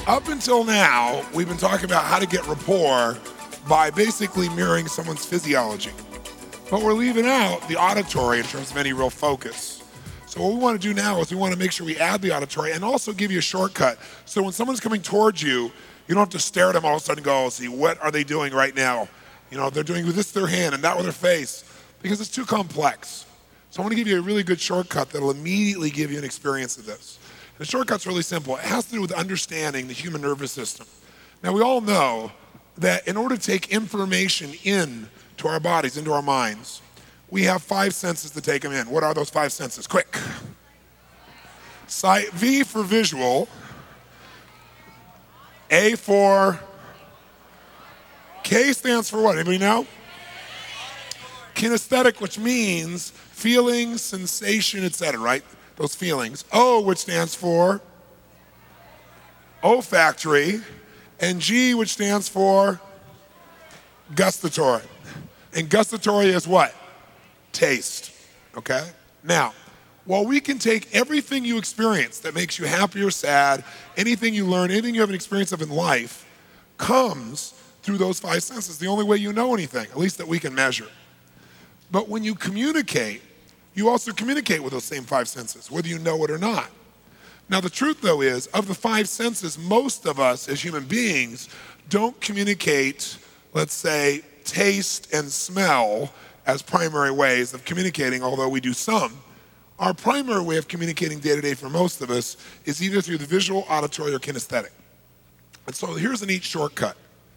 Up until now, we've been talking about how to get rapport by basically mirroring someone's physiology. But we're leaving out the auditory in terms of any real focus. So what we want to do now is we want to make sure we add the auditory and also give you a shortcut. So when someone's coming towards you, you don't have to stare at them all of a sudden and go, see, what are they doing right now? You know, they're doing with this with their hand and that with their face, because it's too complex. So I want to give you a really good shortcut that'll immediately give you an experience of this. The shortcut's really simple. It has to do with understanding the human nervous system. Now, we all know that in order to take information in to our bodies, into our minds, we have 5 senses to take them in. What are those 5 senses? Quick. Sight, V for visual, A for, K stands for what? Anybody know? Kinesthetic, which means feeling, sensation, etc., right? Those feelings. O, which stands for olfactory, and G, which stands for gustatory. And gustatory is what? Taste, okay? Now, while we can take everything you experience that makes you happy or sad, anything you learn, anything you have an experience of in life, comes through those 5 senses. The only way you know anything, at least that we can measure. But when you communicate, you also communicate with those same 5 senses, whether you know it or not. Now, the truth, though, is of the 5 senses, most of us as human beings don't communicate, let's say, taste and smell as primary ways of communicating, although we do some. Our primary way of communicating day to day for most of us is either through the visual, auditory, or kinesthetic. And so here's a neat shortcut.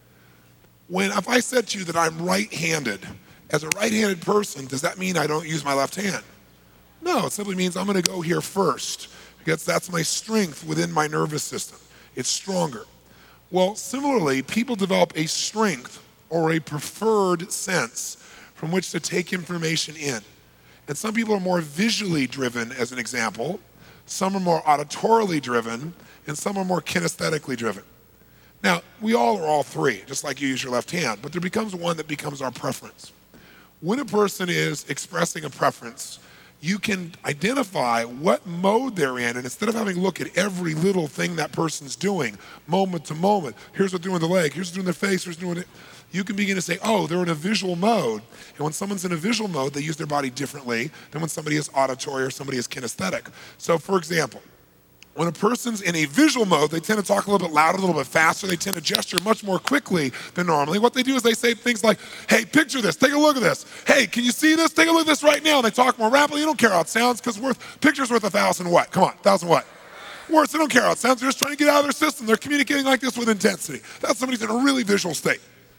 If I said to you that I'm right-handed, as a right-handed person, does that mean I don't use my left hand? No, it simply means I'm going to go here first, because that's my strength within my nervous system. It's stronger. Well, similarly, people develop a strength or a preferred sense from which to take information in. And some people are more visually driven, as an example. Some are more auditorily driven, and some are more kinesthetically driven. Now, we all are all 3, just like you use your left hand, but there becomes one that becomes our preference. When a person is expressing a preference, you can identify what mode they're in, and instead of having to look at every little thing that person's doing, moment to moment, here's what they're doing with the leg, here's what they're doing with their face, here's what they're doing it, you can begin to say, oh, they're in a visual mode. And when someone's in a visual mode, they use their body differently than when somebody is auditory or somebody is kinesthetic. So for example, when a person's in a visual mode, they tend to talk a little bit louder, a little bit faster. They tend to gesture much more quickly than normally. What they do is they say things like, hey, picture this, take a look at this. Hey, can you see this? Take a look at this right now. And they talk more rapidly. You don't care how it sounds, because picture's worth 1,000 what? Come on, 1,000 what? Words. They don't care how it sounds. They're just trying to get out of their system. They're communicating like this with intensity. That's somebody's in a really visual state.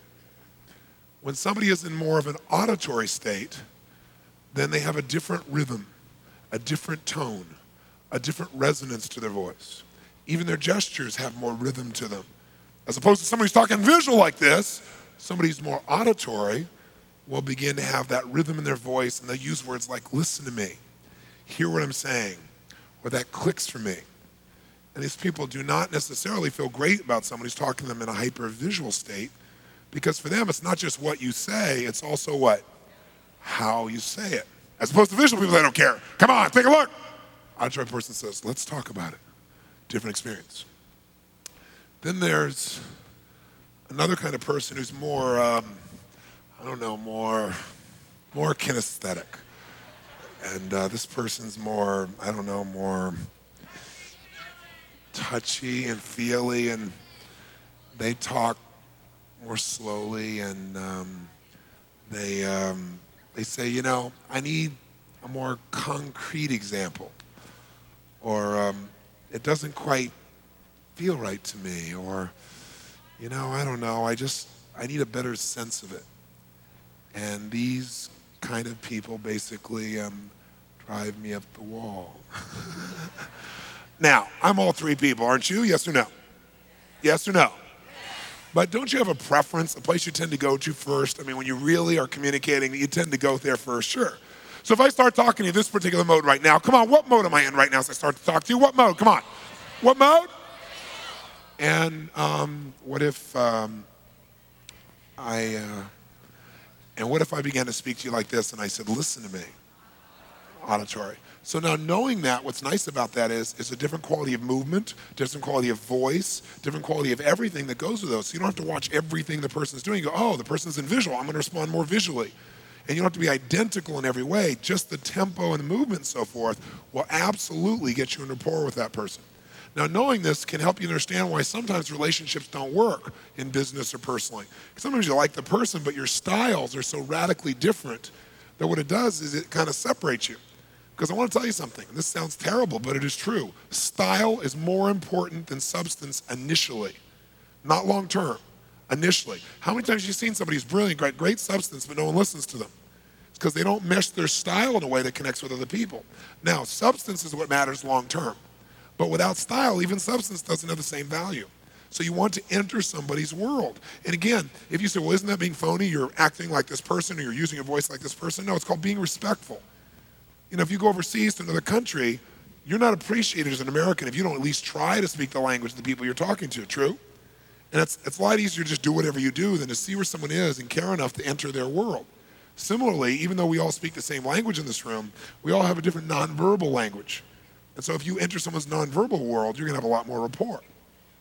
When somebody is in more of an auditory state, then they have a different rhythm, a different tone, a different resonance to their voice. Even their gestures have more rhythm to them. As opposed to somebody who's talking visual like this, somebody who's more auditory will begin to have that rhythm in their voice, and they'll use words like, listen to me, hear what I'm saying, or that clicks for me. And these people do not necessarily feel great about somebody who's talking to them in a hyper-visual state, because for them, it's not just what you say, it's also what? How you say it. As opposed to visual people, they don't care. Come on, take a look. Auditory person says, let's talk about it. Different experience. Then there's another kind of person who's more, more kinesthetic. And this person's more, more touchy and feely, and they talk more slowly, and they say, I need a more concrete example. Or it doesn't quite feel right to me, or, I need a better sense of it. And these kind of people basically drive me up the wall. Now, I'm all 3 people, aren't you? Yes or no? Yes or no? But don't you have a preference, a place you tend to go to first? I mean, when you really are communicating, you tend to go there first, sure. So if I start talking to you this particular mode right now, come on, what mode am I in right now as I start to talk to you? What mode? Come on. What mode? And what if I began to speak to you like this and I said, listen to me, auditory. So now knowing that, what's nice about that is it's a different quality of movement, different quality of voice, different quality of everything that goes with those. So you don't have to watch everything the person's doing. You go, oh, the person's in visual, I'm gonna respond more visually. And you don't have to be identical in every way. Just the tempo and the movement and so forth will absolutely get you in rapport with that person. Now, knowing this can help you understand why sometimes relationships don't work in business or personally. Sometimes you like the person, but your styles are so radically different that what it does is it kind of separates you. Because I want to tell you something. This sounds terrible, but it is true. Style is more important than substance initially, not long term, initially. How many times have you seen somebody who's brilliant, great substance, but no one listens to them? It's because they don't mesh their style in a way that connects with other people. Now, substance is what matters long term. But without style, even substance doesn't have the same value. So you want to enter somebody's world. And again, if you say, well, isn't that being phony? You're acting like this person or you're using a voice like this person. No, it's called being respectful. You know, if you go overseas to another country, you're not appreciated as an American if you don't at least try to speak the language of the people you're talking to, true? And it's a lot easier to just do whatever you do than to see where someone is and care enough to enter their world. Similarly, even though we all speak the same language in this room, we all have a different nonverbal language. And so if you enter someone's nonverbal world, you're gonna have a lot more rapport.